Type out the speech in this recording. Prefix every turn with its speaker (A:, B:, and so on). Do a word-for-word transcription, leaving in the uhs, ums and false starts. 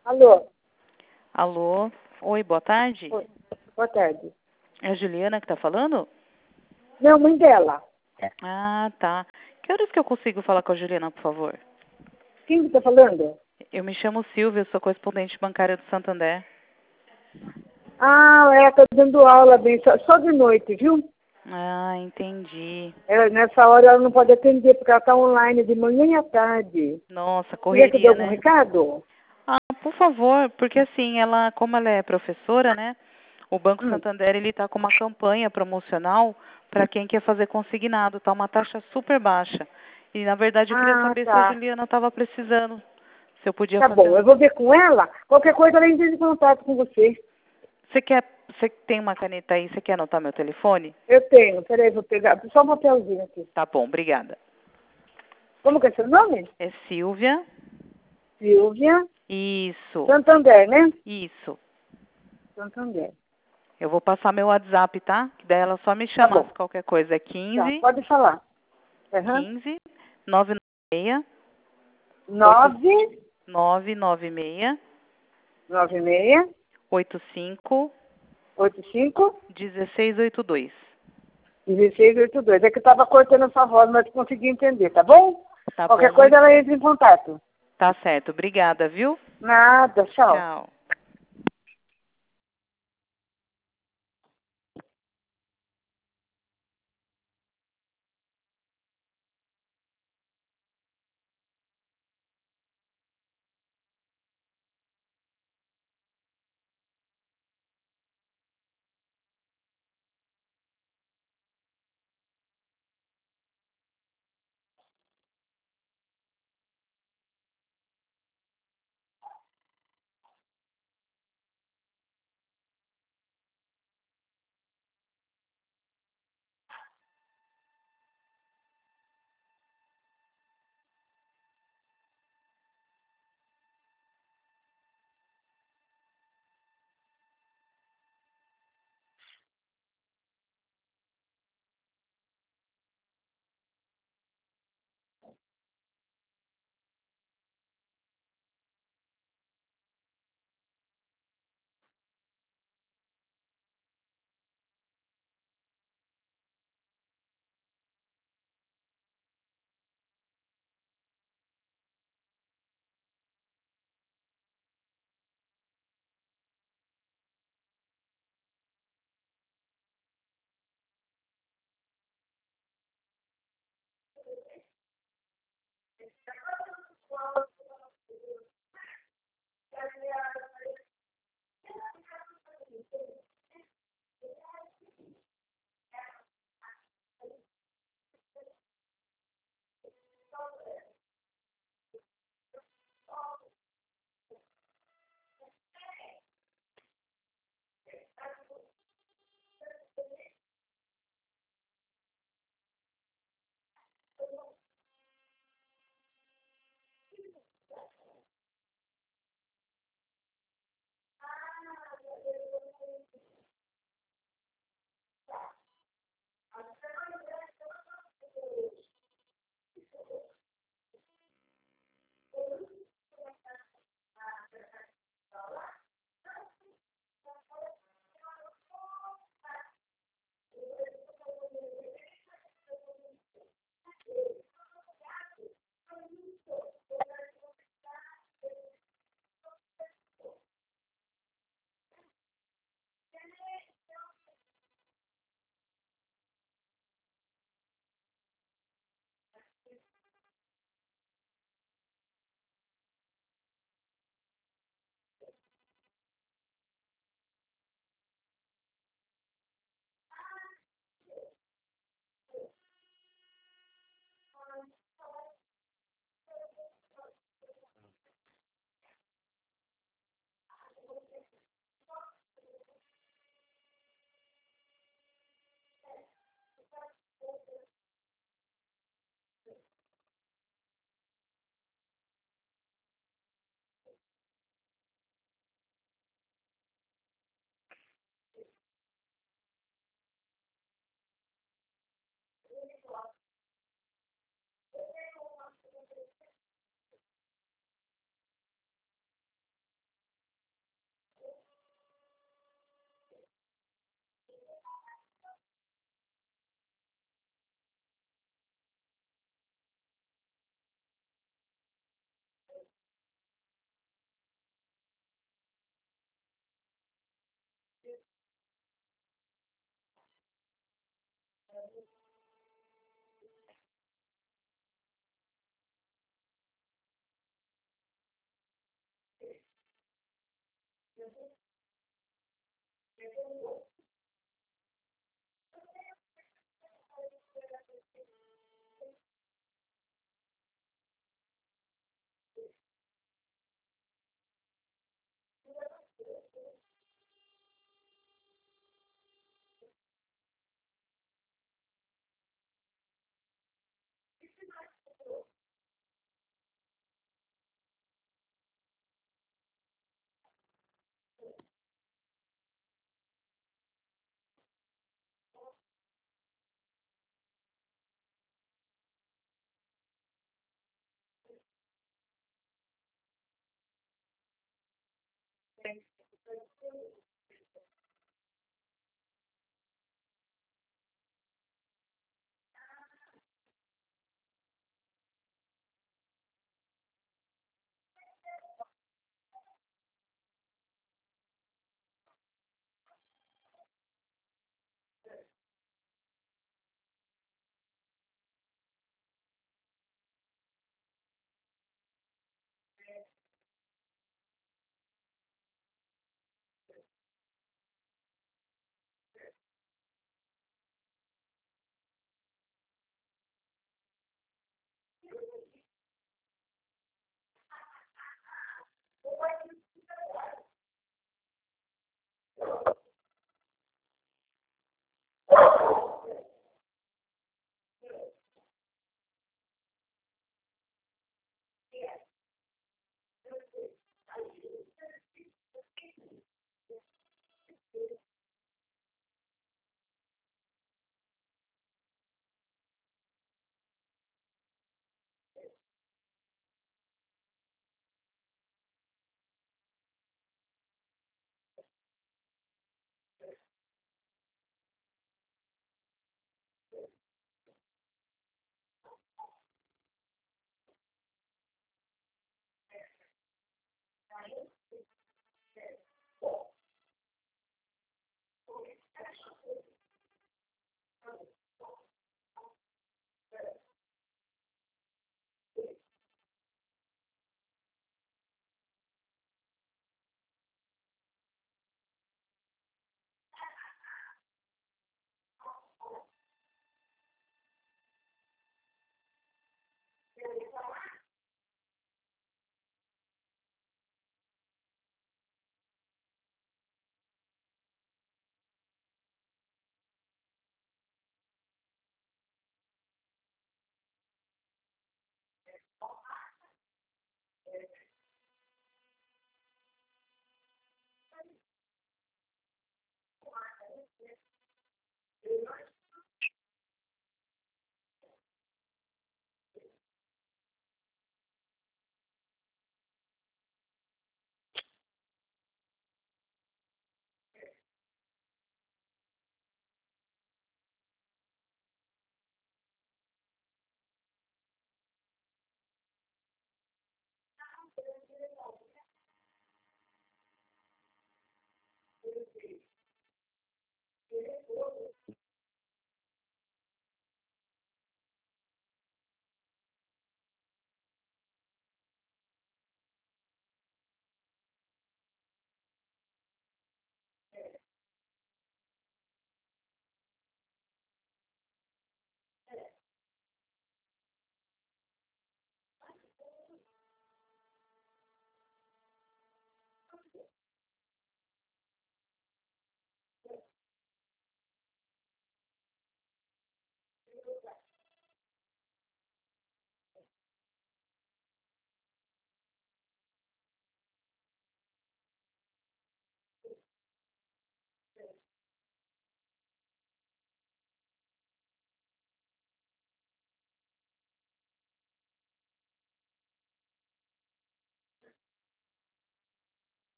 A: Alô?
B: Alô? Oi, boa tarde.
A: Oi. Boa tarde.
B: É a Juliana que está falando?
A: Não, mãe dela.
B: Ah, tá. Que horas que eu consigo falar com a Juliana, por favor?
A: Quem que tá falando?
B: Eu me chamo Silvia, sou correspondente bancária do Santander.
A: Ah, ela tá dando aula bem, só, só de noite, viu?
B: Ah, entendi.
A: Ela, nessa hora ela não pode atender, porque ela tá online de manhã e à tarde.
B: Nossa,
A: Queria que eu dê
B: correria,
A: algum
B: né?
A: recado?
B: Ah, por favor, porque assim, ela, como ela é professora, né? O Banco
A: Hum.
B: Santander, ele tá com uma campanha promocional para quem quer fazer consignado, tá uma taxa super baixa. E na verdade eu queria
A: Ah,
B: saber se a
A: tá.
B: Juliana estava precisando, se eu podia
A: Tá
B: fazer
A: bom,
B: um.
A: eu vou ver com ela. Qualquer coisa ela entra em contato com você.
B: Você quer, você tem uma caneta aí, você quer anotar meu telefone?
A: Eu tenho, peraí, vou pegar só um papelzinho aqui.
B: Tá bom, obrigada.
A: Como que é seu nome?
B: É Silvia.
A: Silvia
B: Isso,
A: Santander, né?
B: isso.
A: Santander.
B: Eu vou passar meu WhatsApp, tá? Que daí ela só me
A: Tá
B: chamar se
A: bom.
B: qualquer coisa. É
A: Tá,
B: quinze,
A: pode falar. Aham.
B: quinze, nove nove seis,
A: Nove,
B: nove nove seis,
A: nove meia,
B: oito cinco,
A: oito cinco,
B: dezesseis oitenta e dois.
A: dezesseis oitenta e dois. É que eu tava cortando essa voz, mas consegui entender, tá bom?
B: Tá
A: Qualquer
B: bom,
A: coisa
B: muito.
A: ela entra em contato.
B: Tá certo. Obrigada, viu?
A: Nada, tchau.
B: Tchau.